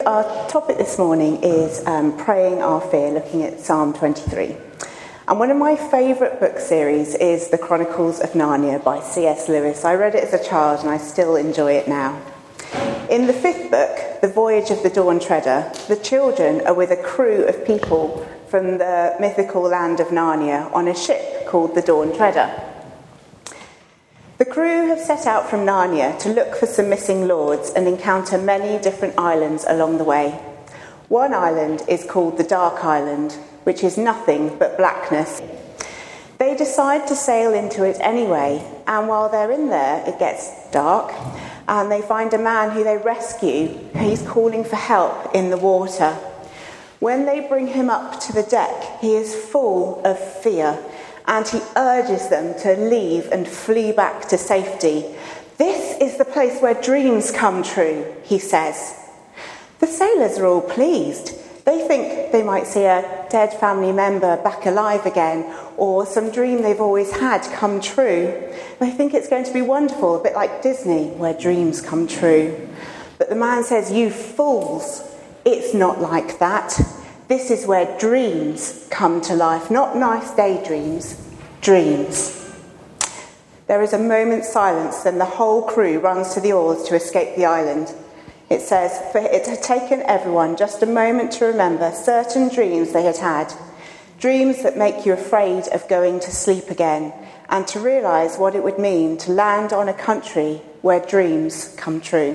our topic this morning is Praying Our Fear, looking at Psalm 23. And one of my favourite book series is The Chronicles of Narnia by C.S. Lewis. I read it as a child and I still enjoy it now. In the fifth book, The Voyage of the Dawn Treader, the children are with a crew of people from the mythical land of Narnia on a ship called the Dawn Treader. The crew have set out from Narnia to look for some missing lords and encounter many different islands along the way. One island is called the Dark Island, which is nothing but blackness. They decide to sail into it anyway, and while they're in there, it gets dark, and they find a man who they rescue. He's calling for help in the water. When they bring him up to the deck, he is full of fear, and he urges them to leave and flee back to safety. "This is the place where dreams come true," he says. The sailors are all pleased. They think they might see a dead family member back alive again, or some dream they've always had come true. They think it's going to be wonderful, a bit like Disney, where dreams come true. But the man says, "You fools, it's not like that. This is where dreams come to life, not nice daydreams, dreams." There is a moment's silence, then the whole crew runs to the oars to escape the island. It says, "For it had taken everyone just a moment to remember certain dreams they had had, dreams that make you afraid of going to sleep again, and to realise what it would mean to land on a country where dreams come true."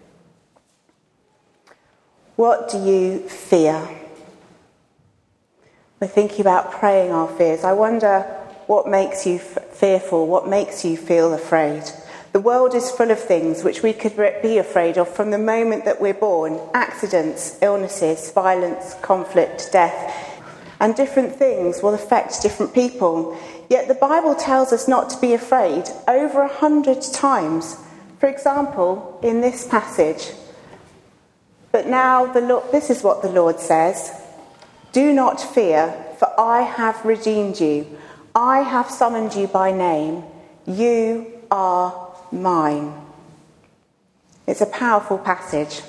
What do you fear? We're thinking about praying our fears. I wonder what makes you fearful, what makes you feel afraid. The world is full of things which we could be afraid of from the moment that we're born. Accidents, illnesses, violence, conflict, death. And different things will affect different people. Yet the Bible tells us not to be afraid over 100 times. For example, in this passage. But now this is what the Lord says. "Do not fear, for I have redeemed you. I have summoned you by name. You are mine." It's a powerful passage.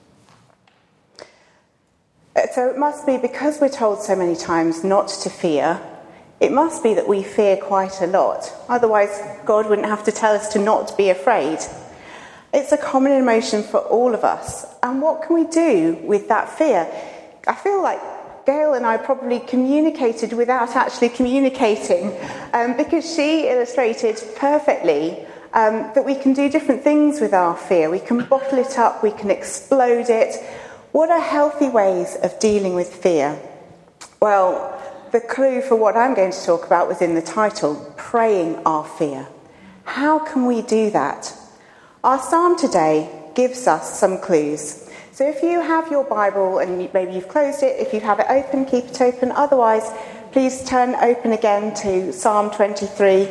So it must be, because we're told so many times not to fear, it must be that we fear quite a lot. Otherwise, God wouldn't have to tell us to not be afraid. It's a common emotion for all of us. And what can we do with that fear? I feel like Gail and I probably communicated without actually communicating, because she illustrated perfectly that we can do different things with our fear. We can bottle it up, we can explode it. What are healthy ways of dealing with fear? Well, the clue for what I'm going to talk about was in the title, Praying Our Fear. How can we do that? Our psalm today gives us some clues. So if you have your Bible and maybe you've closed it, if you have it open, keep it open. Otherwise, please turn open again to Psalm 23.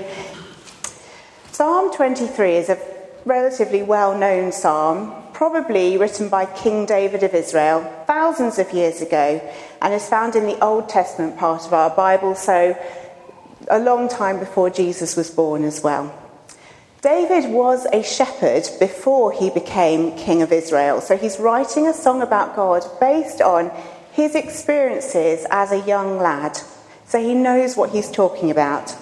Psalm 23 is a relatively well-known psalm, probably written by King David of Israel thousands of years ago, and is found in the Old Testament part of our Bible, so a long time before Jesus was born as well. David was a shepherd before he became king of Israel, so he's writing a song about God based on his experiences as a young lad, so he knows what he's talking about.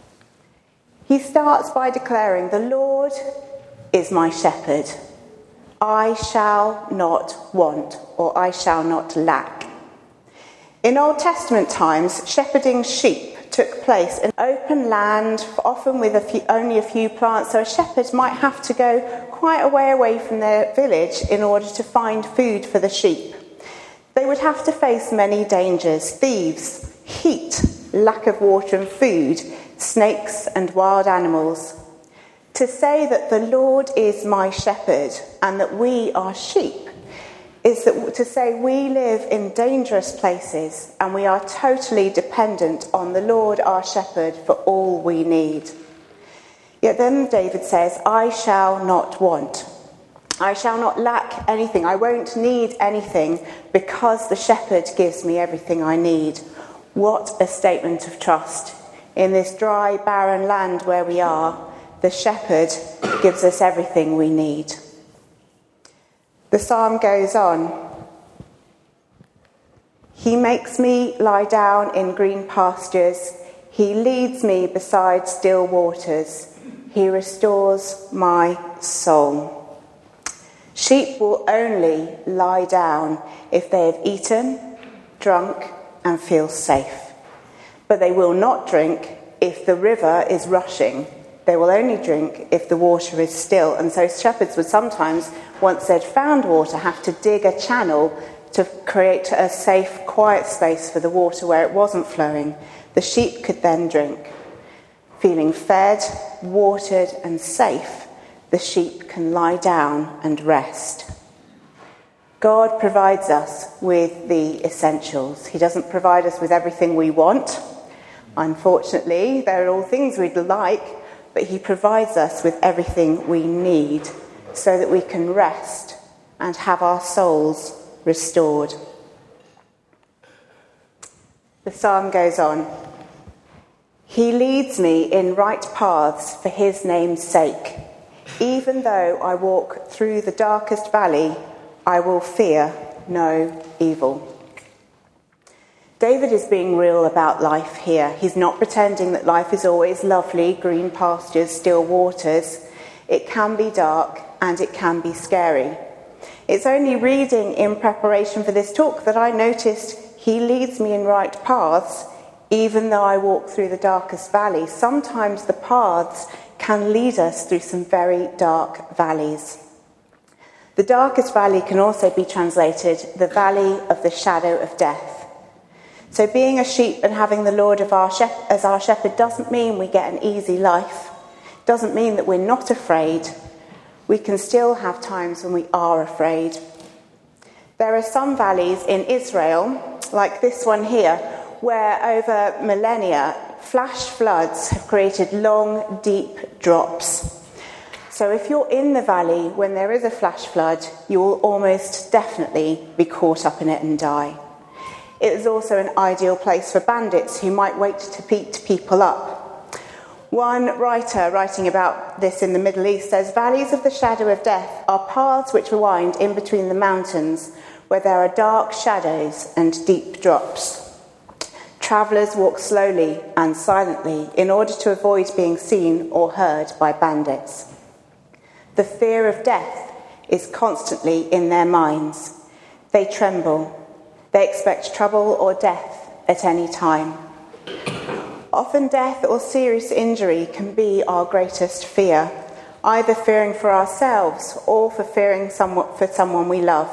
He starts by declaring, "The Lord is my shepherd. I shall not want," or "I shall not lack." In Old Testament times, shepherding sheep took place in open land, often with only a few plants, so a shepherd might have to go quite a way away from their village in order to find food for the sheep. They would have to face many dangers: thieves, heat, lack of water and food, snakes and wild animals. To say that the Lord is my shepherd and that we are sheep is to say we live in dangerous places and we are totally dependent on the Lord our shepherd for all we need. Yet then David says, "I shall not want. I shall not lack anything. I won't need anything because the shepherd gives me everything I need." What a statement of trust. In this dry, barren land where we are, the shepherd gives us everything we need. The psalm goes on. He makes me lie down in green pastures. He leads me beside still waters. He restores my soul. Sheep will only lie down if they have eaten, drunk, and feel safe. But they will not drink if the river is rushing. They will only drink if the water is still. And so shepherds would sometimes, once they'd found water, have to dig a channel to create a safe, quiet space for the water where it wasn't flowing. The sheep could then drink. Feeling fed, watered, and safe, the sheep can lie down and rest. God provides us with the essentials. He doesn't provide us with everything we want. Unfortunately, they're all things we'd like, but he provides us with everything we need so that we can rest and have our souls restored. The psalm goes on. He leads me in right paths for his name's sake. Even though I walk through the darkest valley, I will fear no evil. David is being real about life here. He's not pretending that life is always lovely, green pastures, still waters. It can be dark and it can be scary. It's only reading in preparation for this talk that I noticed he leads me in right paths, even though I walk through the darkest valley. Sometimes the paths can lead us through some very dark valleys. The darkest valley can also be translated the valley of the shadow of death. So being a sheep and having the Lord as our shepherd doesn't mean we get an easy life. Doesn't mean that we're not afraid. We can still have times when we are afraid. There are some valleys in Israel, like this one here, where over millennia, flash floods have created long, deep drops. So if you're in the valley when there is a flash flood, you will almost definitely be caught up in it and die. It is also an ideal place for bandits who might wait to beat people up. One writer writing about this in the Middle East says, valleys of the shadow of death are paths which wind in between the mountains where there are dark shadows and deep drops. Travellers walk slowly and silently in order to avoid being seen or heard by bandits. The fear of death is constantly in their minds. They tremble. They expect trouble or death at any time. Often death or serious injury can be our greatest fear, either fearing for ourselves or for fearing for someone we love.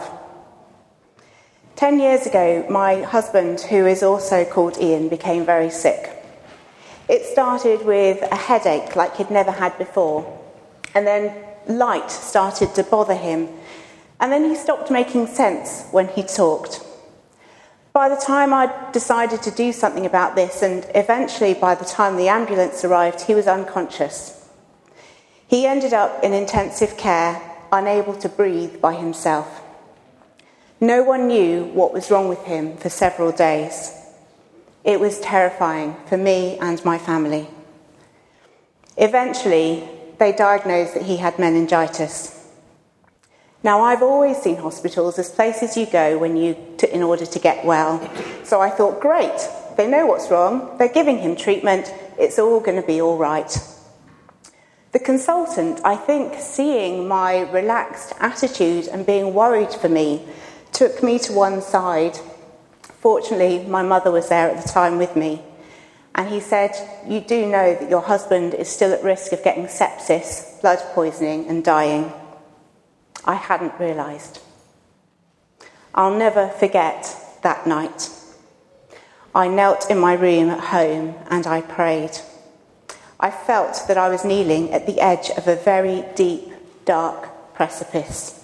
10 years ago, my husband, who is also called Ian, became very sick. It started with a headache like he'd never had before, and then light started to bother him, and then he stopped making sense when he talked. By the time I decided to do something about this, and eventually by the time the ambulance arrived, he was unconscious. He ended up in intensive care, unable to breathe by himself. No one knew what was wrong with him for several days. It was terrifying for me and my family. Eventually, they diagnosed that he had meningitis. Now, I've always seen hospitals as places you go in order to get well. So I thought, great, they know what's wrong, they're giving him treatment, it's all going to be all right. The consultant, I think, seeing my relaxed attitude and being worried for me, took me to one side. Fortunately, my mother was there at the time with me. And he said, you do know that your husband is still at risk of getting sepsis, blood poisoning and dying. I hadn't realised. I'll never forget that night. I knelt in my room at home and I prayed. I felt that I was kneeling at the edge of a very deep, dark precipice.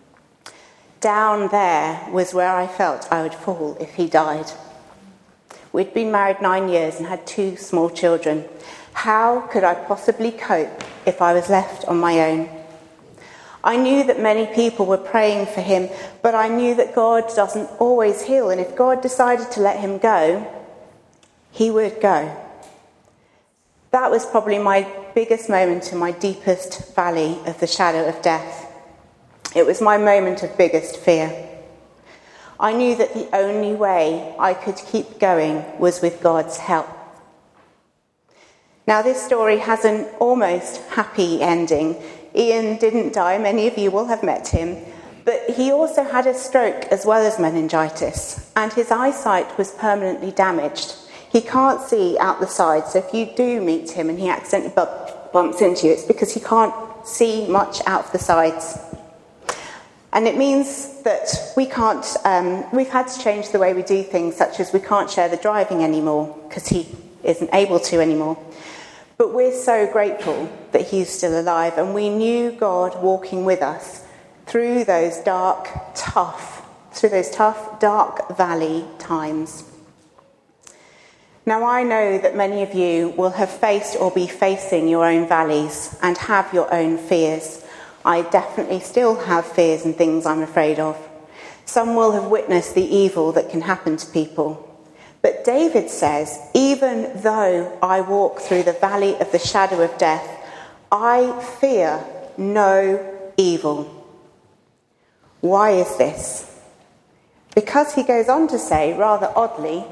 Down there was where I felt I would fall if he died. We'd been married 9 years and had 2 small children. How could I possibly cope if I was left on my own? I knew that many people were praying for him, but I knew that God doesn't always heal, and if God decided to let him go, he would go. That was probably my biggest moment in my deepest valley of the shadow of death. It was my moment of biggest fear. I knew that the only way I could keep going was with God's help. Now, this story has an almost happy ending. Ian didn't die, many of you will have met him, but he also had a stroke as well as meningitis, and his eyesight was permanently damaged. He can't see out the side, so if you do meet him and he accidentally bumps into you, it's because he can't see much out of the sides. And it means that we can't, we've had to change the way we do things, such as we can't share the driving anymore because he isn't able to anymore. But we're so grateful that he's still alive, and we knew God walking with us through those tough, dark valley times. Now, I know that many of you will have faced or be facing your own valleys and have your own fears. I definitely still have fears and things I'm afraid of. Some will have witnessed the evil that can happen to people. But David says, even though I walk through the valley of the shadow of death, I fear no evil. Why is this? Because he goes on to say, rather oddly,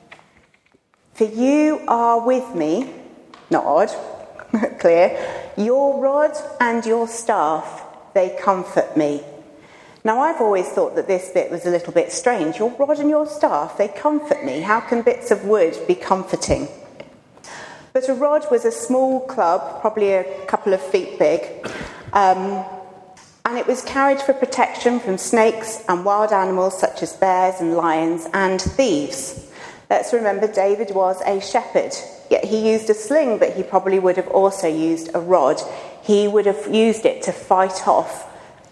for you are with me, not odd, clear, your rod and your staff, they comfort me. Now, I've always thought that this bit was a little bit strange. Your rod and your staff, they comfort me. How can bits of wood be comforting? But a rod was a small club, probably a couple of feet big, and it was carried for protection from snakes and wild animals such as bears and lions and thieves. Let's remember David was a shepherd, yet he used a sling, but he probably would have also used a rod. He would have used it to fight off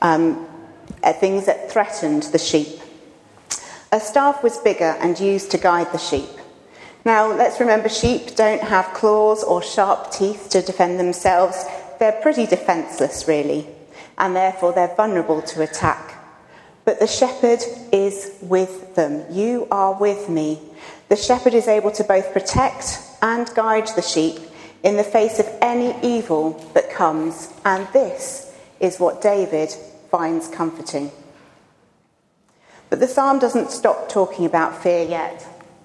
things that threatened the sheep. A staff was bigger and used to guide the sheep. Now, let's remember sheep don't have claws or sharp teeth to defend themselves. They're pretty defenceless, really, and therefore they're vulnerable to attack. But the shepherd is with them. You are with me. The shepherd is able to both protect and guide the sheep in the face of any evil that comes, and this is what David finds comforting. But the psalm doesn't stop talking about fear yet.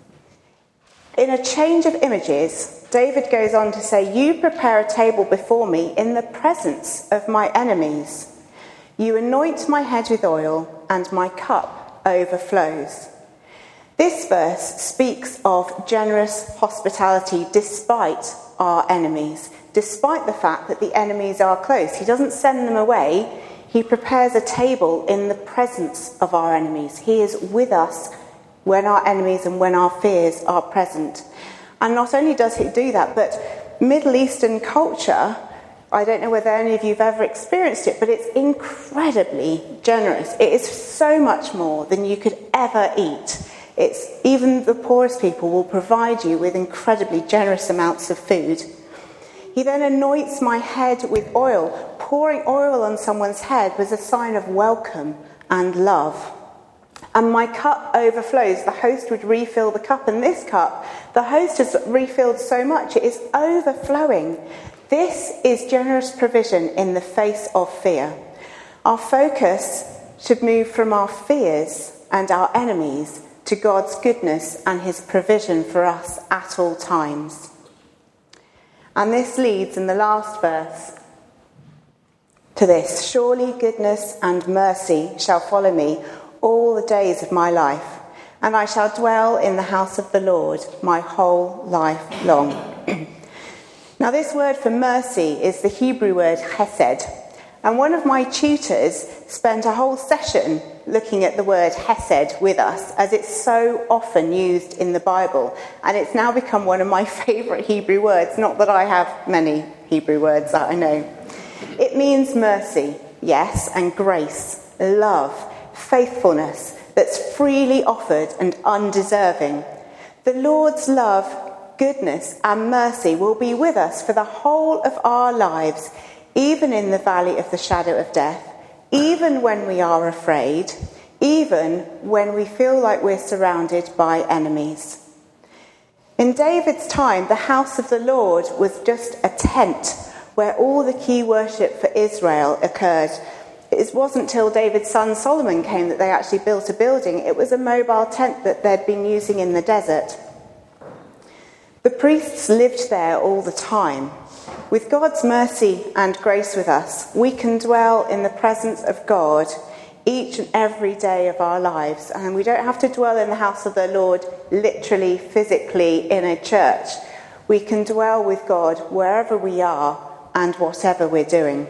In a change of images, David goes on to say, you prepare a table before me in the presence of my enemies. You anoint my head with oil, and my cup overflows. This verse speaks of generous hospitality despite our enemies, despite the fact that the enemies are close. He doesn't send them away. He prepares a table in the presence of our enemies. He is with us when our enemies and when our fears are present. And not only does he do that, but Middle Eastern culture, I don't know whether any of you have ever experienced it, but it's incredibly generous. It is so much more than you could ever eat. It's even the poorest people will provide you with incredibly generous amounts of food. He then anoints my head with oil. Pouring oil on someone's head was a sign of welcome and love. And my cup overflows. The host would refill the cup, and this cup, the host has refilled so much, it is overflowing. This is generous provision in the face of fear. Our focus should move from our fears and our enemies to God's goodness and his provision for us at all times. And this leads in the last verse to this: surely goodness and mercy shall follow me all the days of my life, and I shall dwell in the house of the Lord my whole life long. Now, this word for mercy is the Hebrew word chesed, and one of my tutors spent a whole session looking at the word hesed with us, as it's so often used in the Bible, and it's now become one of my favourite Hebrew words. Not that I have many Hebrew words that I know. It means mercy, yes, and grace, love, faithfulness that's freely offered and undeserving. The Lord's love, goodness and mercy will be with us for the whole of our lives, even in the valley of the shadow of death, even when we are afraid, even when we feel like we're surrounded by enemies. In David's time, the house of the Lord was just a tent where all the key worship for Israel occurred. It wasn't till David's son Solomon came that they actually built a building. It was a mobile tent that they'd been using in the desert. The priests lived there all the time. With God's mercy and grace with us, we can dwell in the presence of God each and every day of our lives. And we don't have to dwell in the house of the Lord literally, physically in a church. We can dwell with God wherever we are and whatever we're doing.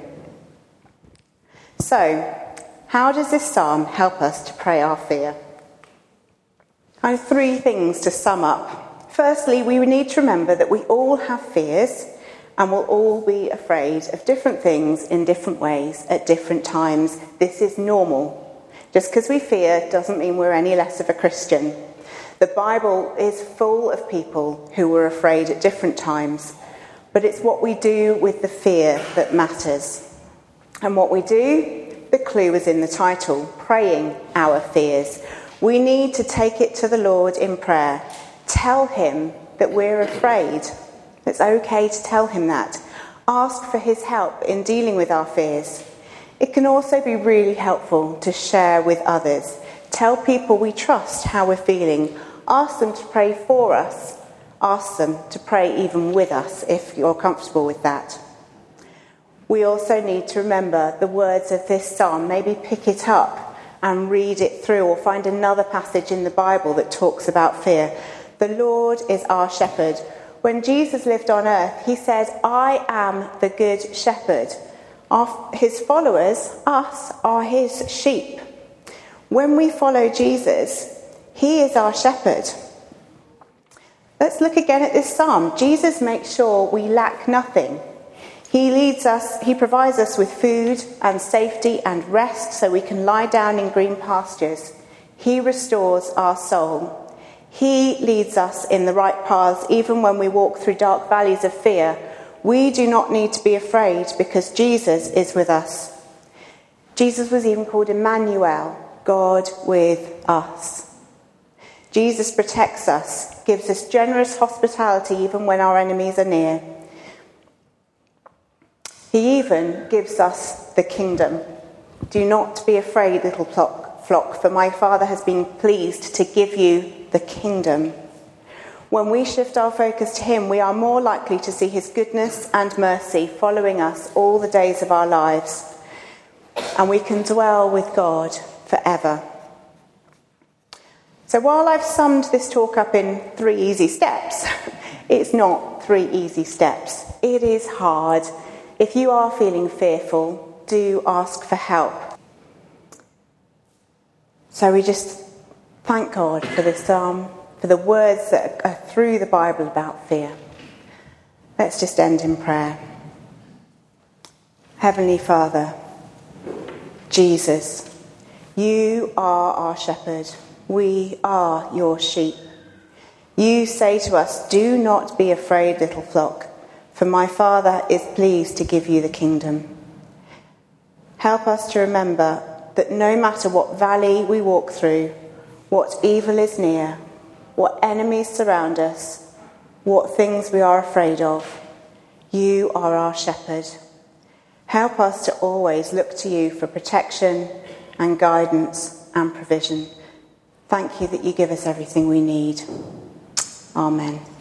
So, how does this psalm help us to pray our fear? I have 3 things to sum up. Firstly, we need to remember that we all have fears and will all be afraid of different things in different ways at different times. This is normal. Just because we fear doesn't mean we're any less of a Christian. The Bible is full of people who were afraid at different times, but it's what we do with the fear that matters. And what we do, the clue is in the title, praying our fears. We need to take it to the Lord in prayer. Tell him that we're afraid. It's okay to tell him that. Ask for his help in dealing with our fears. It can also be really helpful to share with others. Tell people we trust how we're feeling. Ask them to pray for us. Ask them to pray even with us if you're comfortable with that. We also need to remember the words of this psalm. Maybe pick it up and read it through, or find another passage in the Bible that talks about fear. The Lord is our shepherd. When Jesus lived on earth, he said, I am the good shepherd. His followers, us, are his sheep. When we follow Jesus, he is our shepherd. Let's look again at this psalm. Jesus makes sure we lack nothing. He leads us, he provides us with food and safety and rest so we can lie down in green pastures. He restores our soul. He leads us in the right paths even when we walk through dark valleys of fear. We do not need to be afraid because Jesus is with us. Jesus was even called Emmanuel, God with us. Jesus protects us, gives us generous hospitality even when our enemies are near. He even gives us the kingdom. Do not be afraid, little flock, for my Father has been pleased to give you the kingdom. When we shift our focus to him, we are more likely to see his goodness and mercy following us all the days of our lives. And we can dwell with God forever. So while I've summed this talk up in 3 easy steps, it's not 3 easy steps. It is hard. If you are feeling fearful, do ask for help. So we just thank God for this psalm, for the words that are through the Bible about fear. Let's just end in prayer. Heavenly Father, Jesus, you are our shepherd. We are your sheep. You say to us, do not be afraid, little flock, for my Father is pleased to give you the kingdom. Help us to remember that no matter what valley we walk through, what evil is near, what enemies surround us, what things we are afraid of, you are our shepherd. Help us to always look to you for protection and guidance and provision. Thank you that you give us everything we need. Amen.